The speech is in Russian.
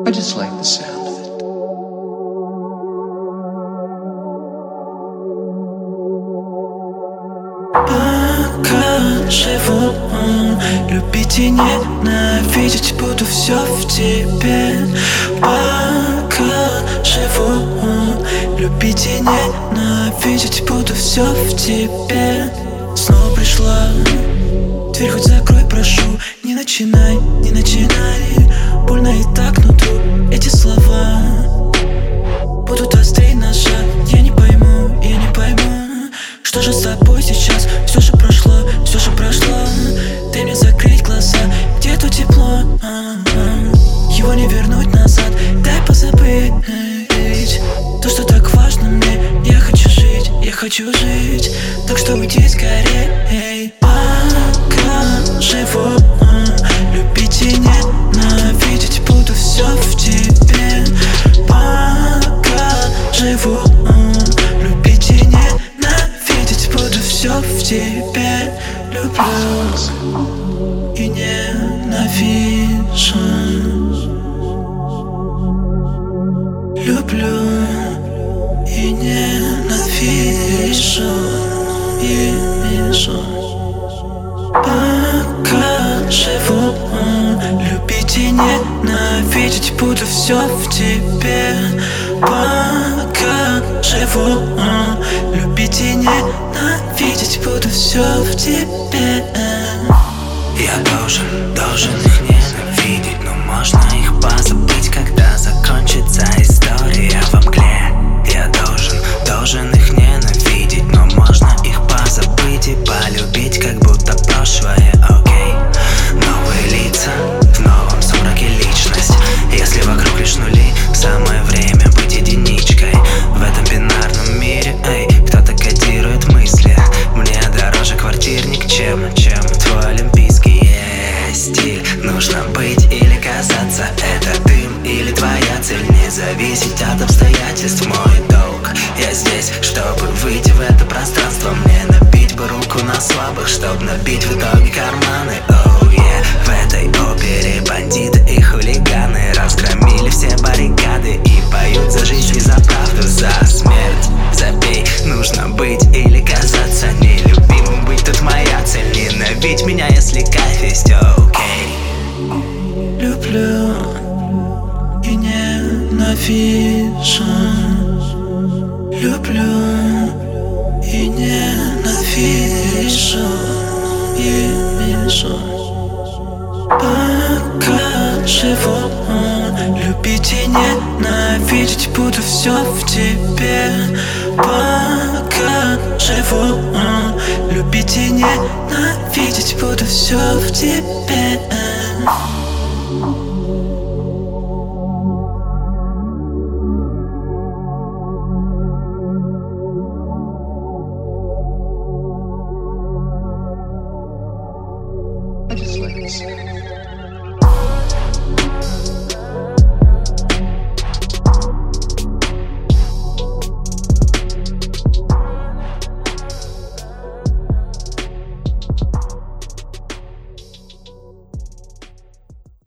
I just like the sound of it. Пока живу, любить и ненавидеть буду все в тебе. Пока живу, любить и ненавидеть буду все в тебе. Снова пришла, дверь хоть закрой, прошу. Не начинай, не начинай. Больно и так нутру эти слова будут острей ножа. Я не пойму, что же с тобой сейчас? Все же прошло, Дай мне закрыть глаза, где то тепло, его не вернуть назад. Дай позабыть то, что так важно мне. Я хочу жить, так что уйди скорей. Пока живу, любить и ненавидеть буду все в тебе. Пока живу, любить и ненавидеть буду все в тебе. Люблю и ненавижу. Люблю и ненавижу. И вижу. Пока живу, любить и ненавидеть буду все в тебе. Пока живу, любить и ненавидеть буду все в тебе. Я должен их ненавидеть, но можно их позабыть, когда закончится история во мгле. Я должен их ненавидеть, но можно их позабыть и полюбить, как будто прошлое, окей. Новые лица, в новом сумраке личность. Если вокруг лишь нули, самое время быть единичкой. В этом бинарном мире, кто-то кодирует мысли. Мне дороже квартирник, чем твой олимпийский стиль. Нужно быть или казаться, это дым или твоя цель. Не зависеть от обстоятельств, мой долг. Я здесь, чтобы выйти в это пространство. Мне набить бы руку на слабых, чтоб набить в итоге карманы. Oh yeah. В этой опере бандиты и хулиганы разгромили все баррикады и поют за жизнь и за правду, за смерть. Забей, нужно быть или казаться нелюбимым, быть тут моя цель. Ненавидь меня, если кайф есть, окей. Люблю и ненавижу. Люблю и ненавижу. И вижу. Пока живу, любить и ненавидеть буду все в тебе. Пока живу, любить и ненавидеть буду все в тебе.